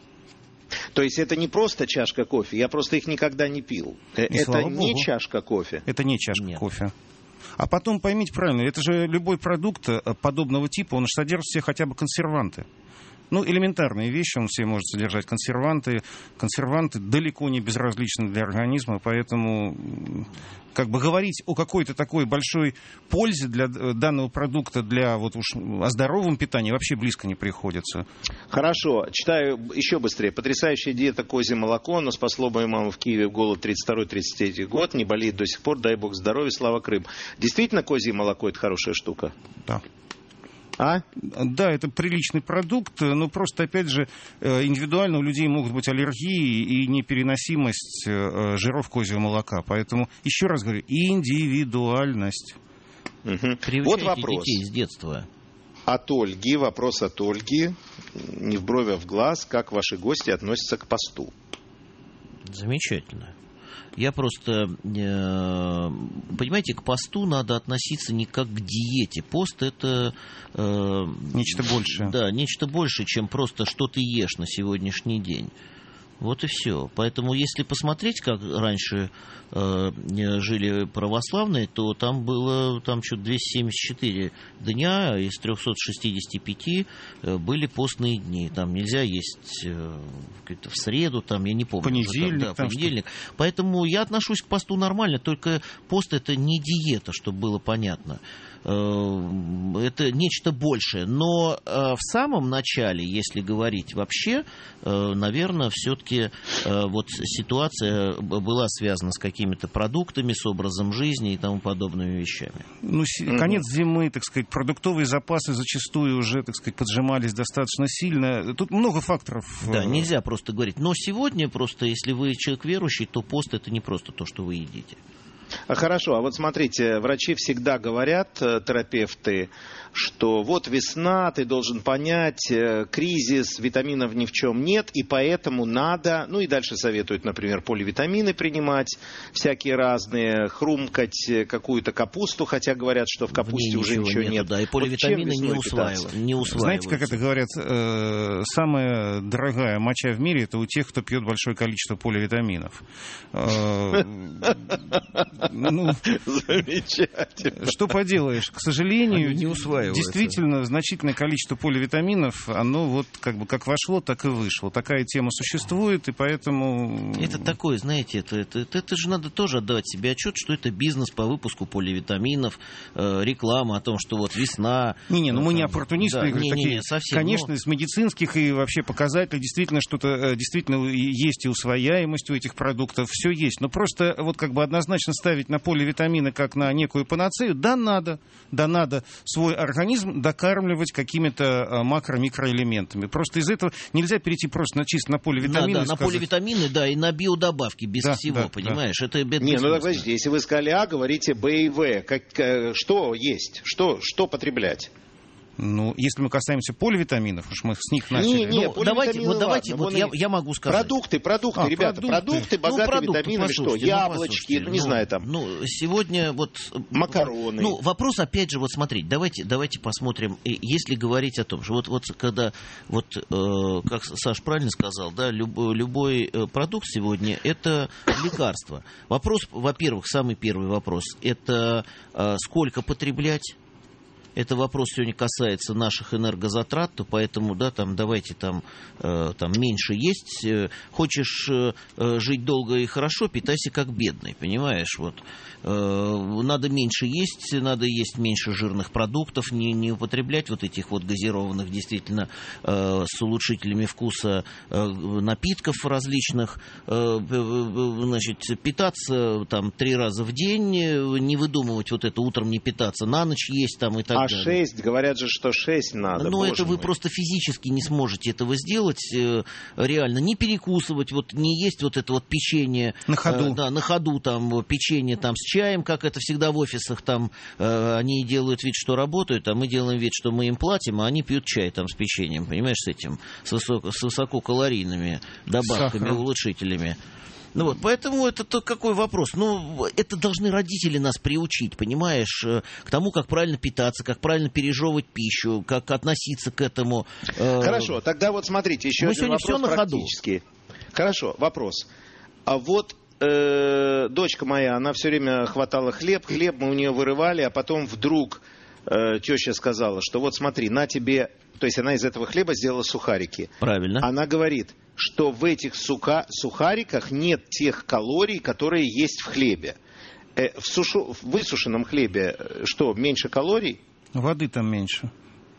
То есть это не просто чашка кофе, я просто их никогда не пил. И это не Богу. чашка кофе. Это не чашка Нет. кофе. А потом поймите правильно, это же любой продукт подобного типа, он же содержит в себе хотя бы консерванты. Ну, элементарные вещи, он все может содержать консерванты. Консерванты далеко не безразличны для организма, поэтому как бы говорить о какой-то такой большой пользе для данного продукта, для вот уж о здоровом питании вообще близко не приходится. Хорошо, читаю еще быстрее. Потрясающая диета козье молоко, оно спасло мою маму в Киеве в голод тридцать второй тридцать третий год, не болеет до сих пор, дай бог здоровья, слава Крым. Действительно, козье молоко — это хорошая штука? Да. А? Да, это приличный продукт, но просто, опять же, индивидуально у людей могут быть аллергии и непереносимость жиров козьего молока. Поэтому, еще раз говорю, индивидуальность. Угу. Вот вопрос. Детей с детства. От Ольги, вопрос от Ольги, не в бровь, а в глаз. Как ваши гости относятся к посту? Замечательно. Я просто, понимаете, к посту надо относиться не как к диете. Пост — это... Э, нечто большее. Да, нечто большее, чем просто что ты ешь на сегодняшний день. Вот и все. Поэтому, если посмотреть, как раньше э, жили православные, то там было там что-то двести семьдесят четыре дня, из триста шестьдесят пять э, были постные дни. Там нельзя есть э, в среду, там, я не помню. Понедельник. Уже, да, там, понедельник. Что... Поэтому я отношусь к посту нормально, только пост — это не диета, чтобы было понятно. Это нечто большее. Но в самом начале, если говорить вообще, наверное, все-таки вот ситуация была связана с какими-то продуктами, с образом жизни и тому подобными вещами. Ну, конец зимы, так сказать, продуктовые запасы зачастую уже, так сказать, поджимались достаточно сильно. Тут много факторов. Да, нельзя просто говорить. Но сегодня просто, если вы человек верующий, то пост — это не просто то, что вы едите. Хорошо, а вот смотрите, врачи всегда говорят, терапевты, что вот весна, ты должен понять, кризис, витаминов ни в чем нет, и поэтому надо, ну и дальше советуют, например, поливитамины принимать, всякие разные, хрумкать какую-то капусту, хотя говорят, что в капусте в уже ничего нету, нет. Да, и поливитамины вот не, усваивают, не усваиваются. Знаете, как это говорят, э, самая дорогая моча в мире — это у тех, кто пьет большое количество поливитаминов. Ну, замечательно. Что поделаешь, к сожалению, не действительно значительное количество поливитаминов, оно вот как бы как вошло, так и вышло. Такая тема существует, и поэтому... Это такое, знаете, это, это, это, это же надо тоже отдавать себе отчет, что это бизнес по выпуску поливитаминов, э, реклама о том, что вот весна... Не-не, ну мы не оппортунисты, да, не, такие, не, не, совсем, конечно, но... с медицинских и вообще показателей действительно что-то действительно есть и усвояемость у этих продуктов, все есть. Но просто вот как бы однозначно ставить на поливитамины как на некую панацею, да надо, да надо свой организм докармливать какими-то макро-микроэлементами. Просто из этого нельзя перейти просто на чисто на поливитамины. Да, да, на поливитамины, да, и на биодобавки без да, всего, да, понимаешь? Да. Это, это Не, ну так подождите, если вы сказали А, говорите Б и В. Как, что есть? Что, что потреблять? Ну, если мы касаемся поливитаминов, уж мы с них начали. Не, не, ну, давайте, вот давайте, вот я, я могу сказать. Продукты, продукты, а, ребята, продукты, продукты богатые ну, продукты, витаминами, что? Яблочки, ну, ну, не ну, знаю, там. Ну, сегодня вот... Макароны. Ну, вопрос, опять же, вот смотрите, давайте, давайте посмотрим, если говорить о том, что вот, вот когда, вот, э, как Саш правильно сказал, да, люб, любой продукт сегодня это лекарство. Вопрос, во-первых, самый первый вопрос, это э, сколько потреблять. Это вопрос сегодня касается наших энергозатрат, то поэтому, да, там, давайте там, э, там меньше есть. Хочешь э, жить долго и хорошо, питайся как бедный, понимаешь? Вот. Э, надо меньше есть, надо есть меньше жирных продуктов, не, не употреблять вот этих вот газированных, действительно, э, с улучшителями вкуса э, напитков различных. Э, значит, питаться там три раза в день, не выдумывать вот это утром не питаться, на ночь есть там и так а шесть, говорят же, что шесть надо. Но это вы мой. просто физически не сможете этого сделать, э, реально. Не перекусывать, вот не есть вот это вот печенье. На ходу. Э, да, на ходу там печенье там с чаем, как это всегда в офисах, там э, они делают вид, что работают, а мы делаем вид, что мы им платим, а они пьют чай там с печеньем, понимаешь, с этим, с, высоко, с высококалорийными добавками, Сахар. улучшителями. Ну вот, поэтому это то, какой вопрос? Ну, это должны родители нас приучить, понимаешь, к тому, как правильно питаться, как правильно пережевывать пищу, как относиться к этому. Хорошо, тогда вот смотрите, еще Мы один вопрос практически. Хорошо, вопрос. А вот э, дочка моя, она все время хватала хлеб, хлеб мы у нее вырывали, а потом вдруг э, теща сказала, что вот смотри, на тебе... То есть она из этого хлеба сделала сухарики. Правильно. Она говорит, что в этих сука... сухариках нет тех калорий, которые есть в хлебе. Э, в, сушу... в высушенном хлебе что, меньше калорий? Воды там меньше.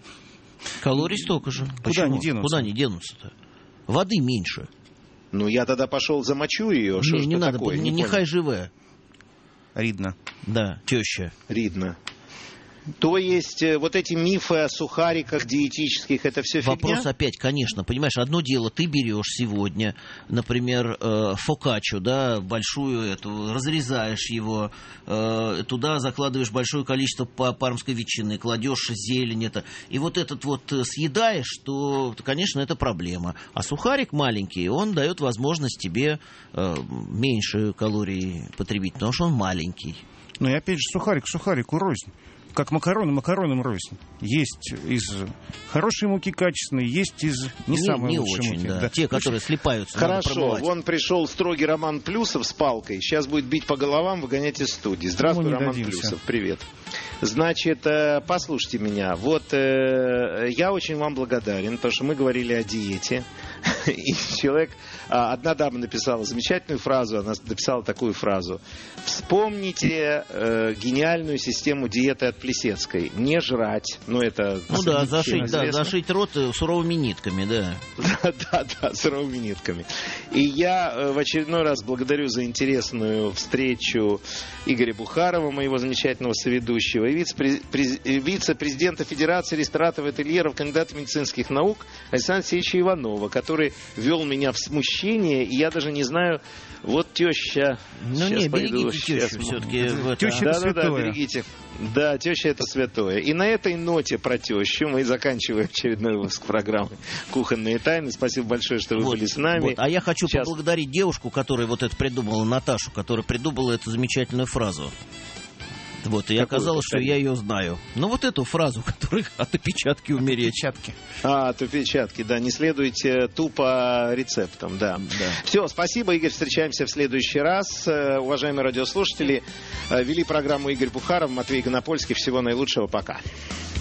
Калорий столько же. Куда Почему? они денутся? Куда они денутся-то? Воды меньше. Ну, я тогда пошел замочу ее. Не, что не надо, такое? не, не нехай живая. Ридно. Да, теща. Ридно. То есть вот эти мифы о сухариках диетических, это все фигня? Вопрос опять, конечно, понимаешь, одно дело, ты берешь сегодня, например, э, фокаччо, да, большую эту, разрезаешь его, э, туда закладываешь большое количество пармской ветчины, кладешь зелень, это, и вот этот вот съедаешь, то, конечно, это проблема. А сухарик маленький, он дает возможность тебе э, меньше калорий потребить, потому что он маленький. Ну и опять же, сухарик сухарику рознь. Как макароны макаронам рознь. Есть из хорошей муки качественной, есть из не, не самой не лучшей очень, муки. Да. Да. Те, которые слипаются. Хорошо, вон пришел строгий Роман Плюсов с палкой. Сейчас будет бить по головам, выгонять из студии. Здравствуй, Роман дадимся. Плюсов, привет. Значит, послушайте меня. Вот я очень вам благодарен, потому что мы говорили о диете. И человек, одна дама написала замечательную фразу, она написала такую фразу. Вспомните э, гениальную систему диеты от Плисецкой. Не жрать, ну это... Ну да, зашить, да, зашить рот суровыми нитками, да. Да, да, да, суровыми нитками. И я э, в очередной раз благодарю за интересную встречу Игоря Бухарова, моего замечательного соведущего, и вице-президента Федерации рестораторов и ательеров, кандидата медицинских наук Александра Алексеевича Иванова, который ввел меня в смущение, и я даже не знаю, вот теща... Ну сейчас не, пойду, берегите сейчас... тещу все-таки. Теща да, это святое. Да, да, берегите. Да, теща это святое. И на этой ноте про тещу мы заканчиваем очередной выпуск программы «Кухонные тайны». Спасибо большое, что вы вот, были с нами. Вот. А я хочу сейчас... поблагодарить девушку, которая вот это придумала, Наташу, которая придумала эту замечательную фразу. Вот, и Какую оказалось, что я ее знаю. Ну, вот эту фразу, которая от опечатки умереть. Опечатки. А, от опечатки, да. Не следуйте тупо рецептам, да. да. Все, спасибо, Игорь. Встречаемся в следующий раз. Уважаемые радиослушатели, вели программу Игорь Бухаров, Матвей Гонопольский. Всего наилучшего. Пока.